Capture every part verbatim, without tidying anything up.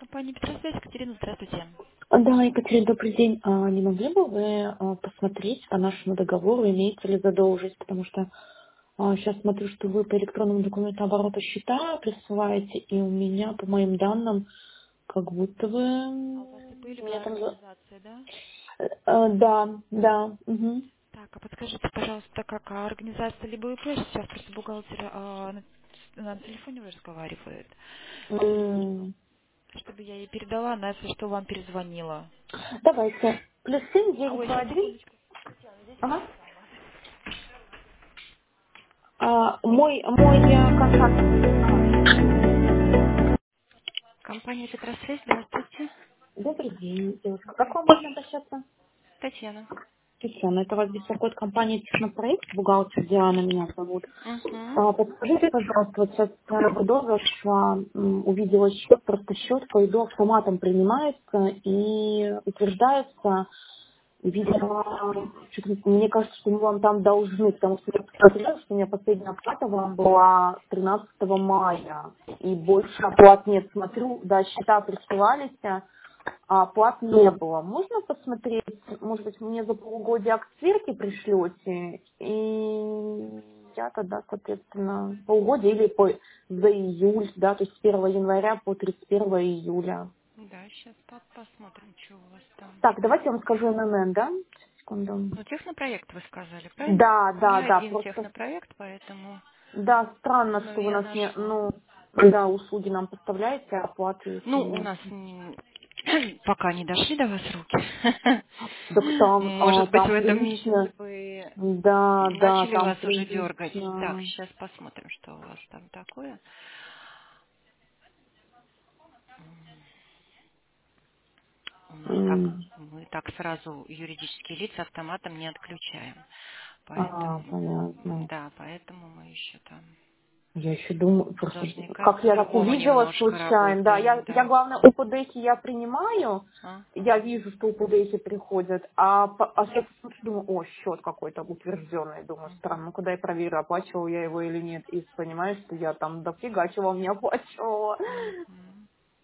Компания Петросвязь, Екатерина, здравствуйте. Да, Екатерина, добрый день. А не могли бы вы а, посмотреть по нашему договору, имеется ли задолженность? Потому что сейчас смотрю, что вы по электронному документу оборота счета присылаете, и у меня, по моим данным, как будто вы А у вас ИП м, меня любая там... за- организация, да? Э, э, Да, да. Мгм. Так, а подскажите, пожалуйста, как а, организация либо ИП, сейчас просто бухгалтер а, на, на телефоне разговаривает, М, чтобы я ей передала, она, если что, вам перезвонила. Давайте. Плюс семь девять Ой, два сейчас, один. секундочку. Татьяна, здесь Ага. телефон у вас. А, мой, мой э, контакт. Ага. Компания Петросвязь, здравствуйте. Добрый день, девушка. Как вам можно обращаться? Татьяна. Татьяна, это вас беспокоит компания «Технопроект», бухгалтер Диана меня зовут. Угу. А, Подскажите, пожалуйста, вот сейчас я в ИДО зашла, м, увидела счет, просто счет по ИДО автоматом принимается и утверждается. Видимо, что-то мне кажется, что мы вам там должны, потому что я посмотрела, что у меня последняя оплата вам была тринадцатого мая, и больше оплат нет. Смотрю, да, счета присылались, а оплат не было. Можно посмотреть, может быть, мне за полугодие акт сверки пришлете, и я тогда, соответственно, полугодие или по, за июль, да, то есть с первого января по тридцать первого июля. Да, сейчас посмотрим, что у вас там. Так, давайте я вам скажу эн эн эн, да? Секунду. Ну, технопроект вы сказали, правильно? Да, Не да, да, один просто, технопроект, поэтому... да, странно, Ну, что вы я нас не, нашла. ну, да, услуги нам поставляете, а оплаты еще Ну, у нет. нас м, пока не дошли до вас руки. Так там, а, Может быть, в там этом прилично, месяце бы да, да, начали там вас уже дергать. Так, прилично. сейчас посмотрим, что у вас там такое. У нас так, М, мы так сразу юридические лица автоматом не отключаем. А, Поэтому, м, понятно. да, поэтому мы еще там Я еще думаю, с просто должниками как я так по-другому увидела немножко случайно, да, работаем, я, я да. главное, у ПДХ я принимаю, А? я вижу, что у ПДХ приходят, а, по- а сейчас смотрю, думаю, о, счет какой-то утвержденный, думаю, странно, ну куда я проверю, оплачивал я его или нет, и понимаешь, что я там дофига чего мне оплачивала. Мгм.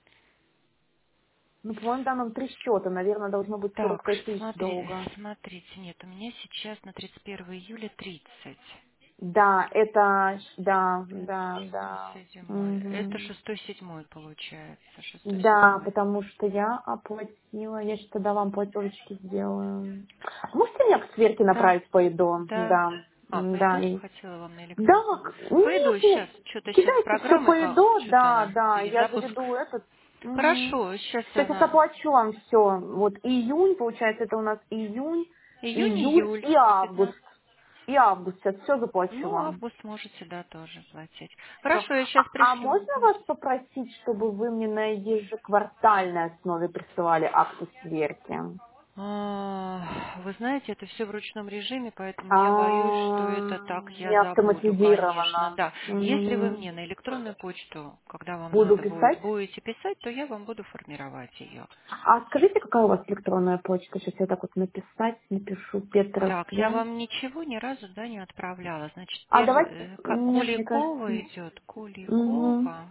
Ну, по-моему, да, нам три счета, наверное, должно быть сорок Так, пять тысяч смотри, долга. смотрите, нет, у меня сейчас на тридцать первое июля тридцать. Да, это, да, Это да, шестой, да. седьмой. Это Мгм. шестой, седьмой получается. Шестой, Да, седьмой. потому что я оплатила. Я сейчас тогда вам платежечки сделаю. Можете меня к сверке Да, направить по ИДО? да. Да. А, М, Да. пойду, и- хотела вам на Да, электронку. к- Пойду нет, сейчас, нет. что-то сейчас с Кидайте все программой, по как ИДО, что-то да, она да. Я перезапуск. заведу этот. Мгм. Хорошо, сейчас Сейчас я она оплачу вам все. Вот июнь, получается, это у нас июнь, июль июнь-июль и по август. пятнадцать. И август сейчас все заплачу Ну, вам. август можете, да, тоже платить. Всё. Хорошо, я А, сейчас а пришлю. можно вас попросить, чтобы вы мне на ежеквартальной основе присылали акты сверки? А, Вы знаете, это все в ручном режиме, поэтому я боюсь, что это А, так я не забуду, конечно. автоматизировано. Да, если вы Мгм. мне на электронную почту, когда вам Буду надо будет, писать. будете писать, то я вам буду формировать ее. А скажите, какая у вас электронная почта? Сейчас я так вот написать, напишу Петра Так, я связь. вам ничего ни разу, да, не отправляла. Значит, А перв- давайте, э, ка- нет, мне Куликова кажется, идет, угу. Куликова,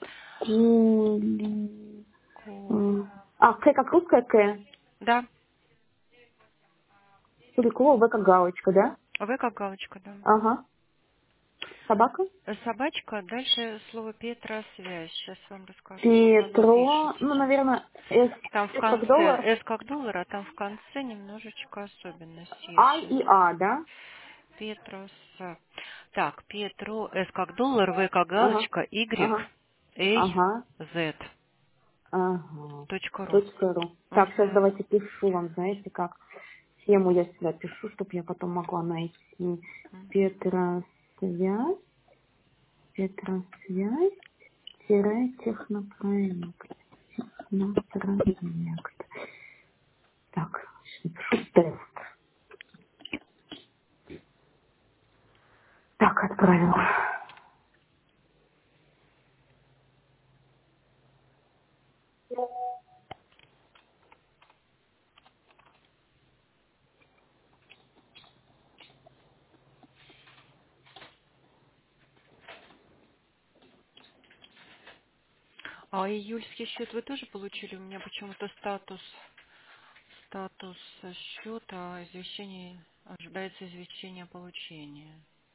Ку- А, К как русская К? да, Куликова, В как галочка, да? вы как галочка, да. Ага. Собака? Э, Собачка, дальше слово Петра связь. Сейчас вам расскажу, как оно Петро, пишется. ну, наверное, С, Там в С как конце, доллар, S как доллар, а там в конце немножечко особенности. Я А сейчас. и А, да? Петрос. Так, Петро, S как доллар, V как Ага, галочка, Y, ага, ага, A, Z. ага. Точка ру. Точка ру. Так, сейчас Угу. давайте пишу вам, знаете как. Тему я сюда пишу, чтобы я потом могла найти. Петра связь, Петра связь, тире технопроект. Технопроект. Так, пишу тест. Так, отправила. А июльский счет вы тоже получили? У меня почему-то статус, статус счета, извещение, ожидается извещение о получении.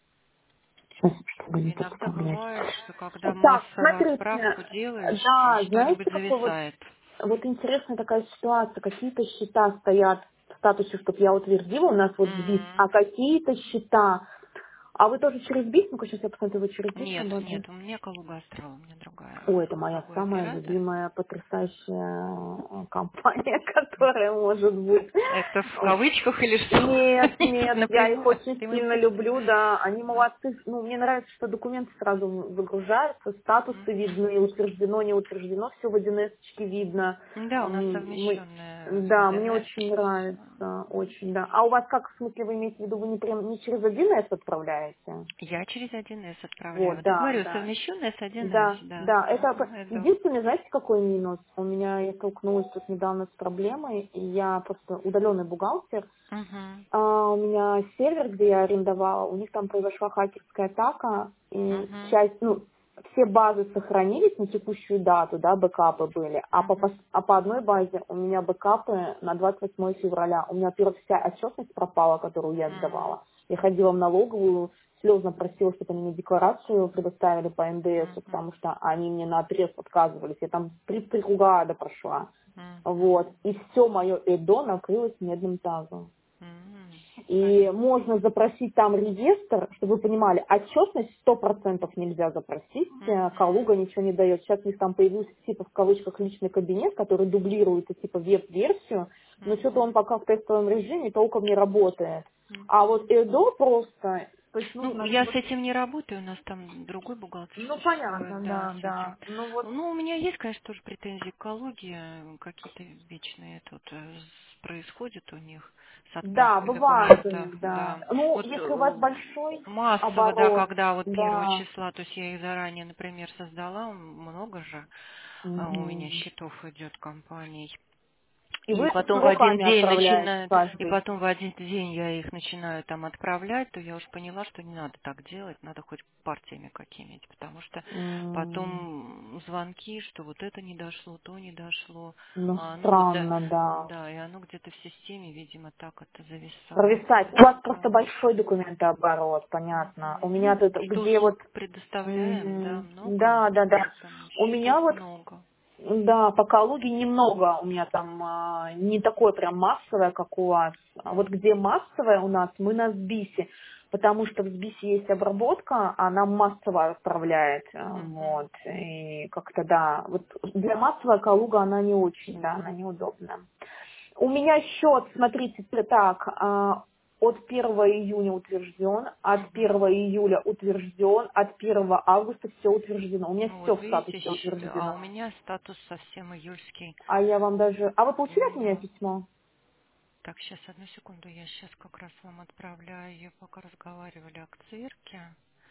Сейчас, чтобы не Иногда подставлять. бывает, что когда Так, массовую смотрите, отправку делаешь, и да, что-нибудь знаете, какой вот, зависает. вот интересная такая ситуация. Какие-то счета стоят в статусе, чтобы я утвердила, у нас вот БИС, а М. какие-то счета. А вы тоже через БИС? Ну-ка, сейчас я посмотрю, вы через БИС Нет, работаете? нет, у меня Калуга Астрал, у меня другая, Ой, это моя другой самая оператор. любимая, потрясающая э, компания, которая может быть. Это в кавычках или что? Нет, Нет, нет, я их напрямую, очень прямым сильно текстом. люблю, да, они Да. молодцы. Ну, мне нравится, что документы сразу выгружаются, статусы Мгм. видны, утверждено, не утверждено, все в один эс-очке видно. Да, у нас М, Мы, совмещенная с да, мне один эс. очень нравится, очень, да. А у вас как, в смысле, вы имеете в виду, вы не прям не через один эс отправляете? Я через один эс Вот, отправляю. Вот я да, говорю, да. совмещенная с один эс, Да, да. да, это п- Мгм, это. единственный, знаете, какой минус? У меня, я столкнулась тут недавно с проблемой, и я просто удаленный бухгалтер, Мгм, а, у меня сервер, где я арендовала, у них там произошла хакерская атака, и мгм, часть, ну, все базы сохранились на текущую дату, да, бэкапы были, а по, пос- мгм, а по одной базе у меня бэкапы на двадцать восьмое февраля. У меня, во-первых, вся отчетность пропала, которую я м, сдавала. Я ходила в налоговую, слезно просила, чтобы они мне декларацию предоставили по эн дэ эс, мгм, потому что они мне наотрез отказывались. Я там три, три круга прошла. Вот. мгм, И все мое ЭДО накрылось медным тазом. м. И Понятно. можно запросить там реестр, чтобы вы понимали, отчетность сто процентов нельзя запросить, э, Мгм, Калуга ничего не дает. Сейчас у них там появился типа в кавычках личный кабинет, который дублирует типа веб-версию, но что-то он мгм, пока в тестовом режиме толком не работает. А мгм. вот ЭДО просто, то есть Ну, нужно я с вот. этим не работаю, у нас там другой бухгалтер Ну понятно, существует, да, да, с этим. да. Ну вот. Ну, у меня есть, конечно, тоже претензии к экологии, какие-то вечные тут э, с- происходят у них с Да, отправкой бывает у документов, них, да. да. Ну, Вот если у вас э, большой массово, да, оборот, когда вот первого да. числа, то есть я их заранее, например, создала, много же а, у меня Мгм. счетов идет компаний. И И вы потом в один руками день отправляете начинают, и каждый. потом в один день я их начинаю там отправлять, то я уж поняла, что не надо так делать, надо хоть партиями какими-нибудь, потому что М, потом звонки, что вот это не дошло, то не дошло, Ну, а оно вот за, странно, да. да, и оно где-то в системе, видимо, так это зависает. Провисать. У вас просто Да. большой документооборот, понятно. У Мгм. меня Ну, тут, что где вот. предоставляем, да, Мгм. много, Да, да, да. там У счетов меня вот, много. да, по Калуге немного. У меня там а, не такое прям массовое, как у вас. А вот где массовое у нас, мы на СБИСе. Потому что в СБИСе есть обработка, она массово отправляет. а, Мгм. Вот. И как-то да. Вот для массовой Калуга она не очень, да, она неудобна. У меня счет, смотрите, так, а, от первого июня утвержден, от Мгм. первого июля утвержден, от первого августа все утверждено. У меня Ну, все вот в видите, статусе щ- а у утверждено. меня статус совсем июльский. А я вам даже... А вы получили от меня М, письмо? Так, сейчас, одну секунду, я сейчас как раз вам отправляю, ее, пока разговаривали о цирке.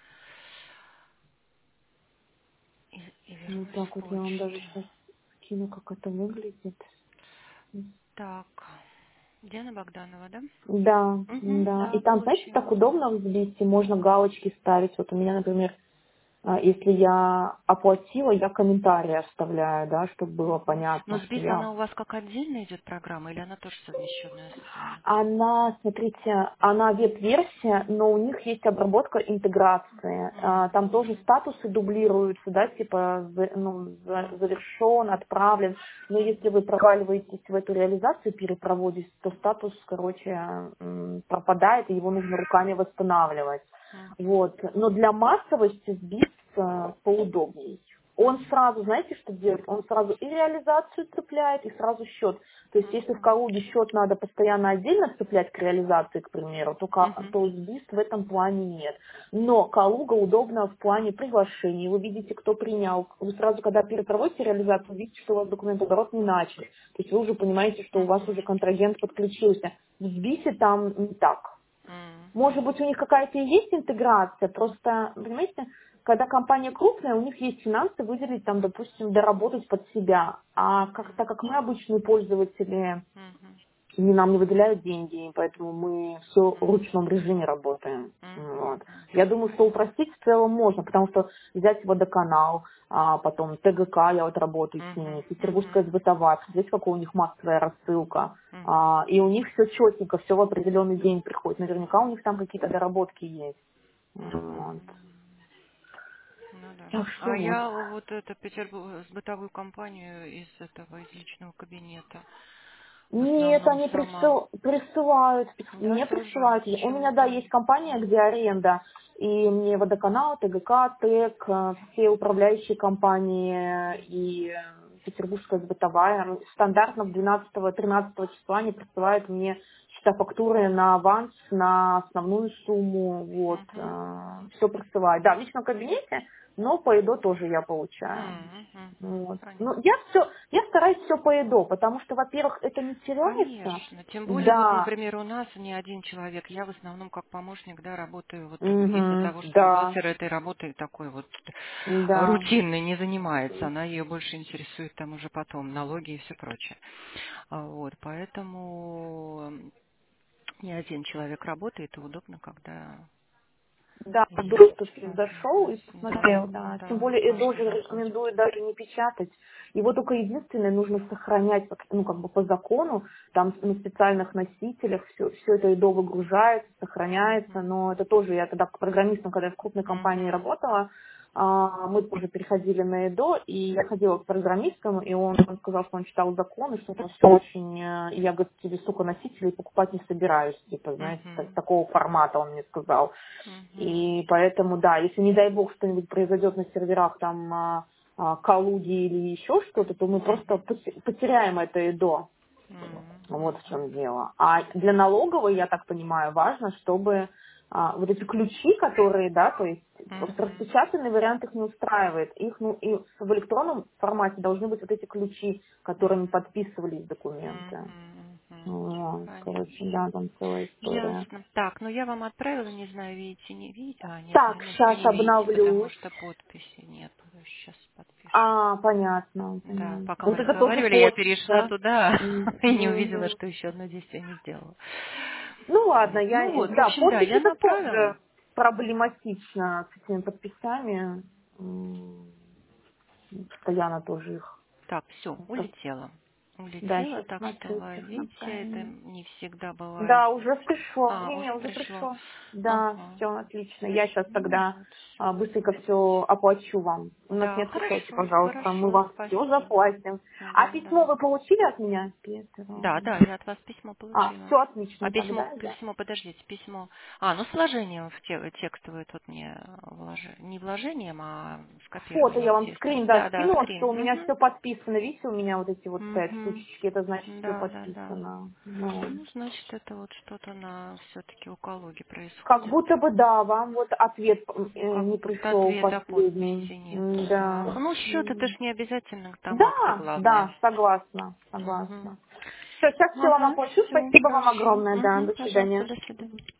И, и Ну вернусь так к вот я вам даже почте. сейчас скину, как это выглядит. Так, Диана Богданова, да? Да, Угу, да. И да, там, знаете, так получила. удобно в Сбите, можно галочки ставить. Вот у меня, например, а, если я оплатила, я комментарии оставляю, да, чтобы было Мгм. Но понятно, что сбис, я. она у вас как отдельно идет программа, или она тоже совмещенная с вами? Она, смотрите, она веб-версия, но у них есть обработка интеграции. А, Там тоже Мгм. статусы дублируются, да, типа за- ну, за- завершен, отправлен. Но если вы проваливаетесь в эту реализацию, перепроводите, то статус, короче, м, пропадает, и его нужно руками восстанавливать. Мгм. Вот. Но для массовости сбит э, поудобнее. Он Мгм. сразу, знаете, что делает? Он сразу и реализацию цепляет, и сразу счет. То есть, если в Мгм. Калуге счет надо постоянно отдельно цеплять к реализации, к примеру, то, ка- Мгм. то сбис в этом плане нет. Но Калуга удобна в плане приглашений. Вы видите, кто принял. Вы сразу, когда перепроводите реализацию, видите, что у вас документооборот не начали. То есть, вы уже понимаете, что у вас уже Мгм. контрагент подключился. В сбисе там не так. Может Мгм. быть, у них какая-то и есть интеграция, просто, понимаете, когда компания крупная, у них есть финансы выделить, там, допустим, доработать под себя. А как, так как мы обычные пользователи, Мгм. не нам не выделяют деньги, поэтому мы все в Мгм. ручном режиме работаем. Мгм. Вот. Я думаю, что упростить в целом можно, потому что взять водоканал, а потом ТГК, я вот работаю с Мгм. ними, Петербургская Мгм. сбытовая, здесь какая у них массовая рассылка, Мгм. а, и у них все четенько, все в определенный день приходит. Наверняка у них там какие-то доработки есть. Мгм. Вот. Ну да. Так А что вот. я вот это Петербург, бытовую компанию из этого, из личного кабинета в Нет, основном они сама. присыл- присылают, Да, мне тоже присылают. У меня, да, почему-то. есть компания, где аренда, и мне водоканал, ТГК, ТЭК, э, все управляющие компании и э, Петербургская бытовая. Ну, стандартно в двенадцатого-тринадцатого числа они присылают мне счета фактуры на аванс, на основную сумму, вот, Мгм. все присылают. Да, в личном кабинете, но по ИДО тоже я получаю. Мгм. Мгм. Вот. Ну, Понятно. я все, я стараюсь все по ИДО, потому что, во-первых, это не теряется. Конечно. Тем более, вот, Да, например, у нас не один человек. Я в основном как помощник, да, работаю вот из-за мгм, того, что да, бухгалтер этой работой такой вот да, рутинной не занимается. Она ее больше интересует там уже потом налоги и все прочее. А Вот, поэтому м, не один человек работает, и удобно, когда да, есть доступ зашел и возможность. Да, посмотрел, да. Тем да, более ИДО каждый же заходит. рекомендует даже не печатать. Его только единственное нужно сохранять, как- ну, как бы по закону, там на специальных носителях все, все это ИДО выгружается, сохраняется, Мгм. но это тоже я тогда программистом, когда я в крупной компании Мгм. работала, а, мы тоже переходили на ИДО, и я ходила к программистам, и он, он сказал, что он читал законы, что это все очень... э, и я, говорит, тебе столько носителей покупать не собираюсь, типа, знаете, так- Мгм. такого формата он мне сказал. Мгм. И поэтому, да, если, не дай бог, что-нибудь произойдет на серверах, там, а, а, коллуги или еще что-то, то мы просто Мгм. поте- потеряем это ИДО. Мгм. Вот в Мгм. чем дело. А для налоговой, я так понимаю, важно, чтобы а, вот эти ключи, которые, да, то есть просто Мгм. распечатанный вариант их не устраивает. Их, ну, и в электронном формате должны быть вот эти ключи, которыми Мгм. подписывались документы. Мгм. Мгм. Вот, короче, Понятно. да, там целая история. Ясно. Так, ну я вам отправила, не знаю, видите, не видите. А, нет, Так, наверное, сейчас не видите, потому обновлюсь. что подписи нет. Сейчас подпишу. А, понятно, Да, понятно. пока Вот мы это тоже разговаривали, я перешла почта. туда и не увидела, Мгм. что еще одно действие не сделала. Ну ладно, Вот. Ну я, вот, в да, общем, да, подпись я это направила. тоже проблематично с этими подписями. М, Постоянно тоже их. Так, все, Про- улетела. Да, Улетела, сейчас так что смотрю, тех ловите, это направление. не всегда бывает. Да, уже пришло. А, Не-не, уже уже пришло. пришло. Да, Ага. все отлично. Я сейчас Ну тогда вот, а, все. быстренько все оплачу вам. У нас Да, не отвечайте, хорошо, пожалуйста, мы хорошо, вам все спасибо. заплатим. А Да, письмо да. вы получили от меня, Петр? Да, да, я от вас письмо А, получила. все А отлично письмо, тогда, я. письмо, подождите, письмо. А, ну с вложением в те- текстовое тут мне вложи- не вложением, а Фото скопирование, я вам естественно. скрин, да, Да, да, скинула, что скрин. у меня все подписано. Видите, у меня вот эти вот стоят Угу. штучечки, это значит все Да, да, да. подписано. Ну, Ну, значит, это вот что-то на все-таки у Калуги как происходит. будто бы да, вам вот ответ э, Как не будто пришел ответа последний. подписи нет. М, Да. Да. Ну, счет это М. ж не обязательно там акты, Да, главное. да, согласна, Угу. согласна. Все, сейчас все вам Ага, оплачу. все, Спасибо вам хорошо. огромное, да, Угу, до пожалуйста, свидания. до свидания.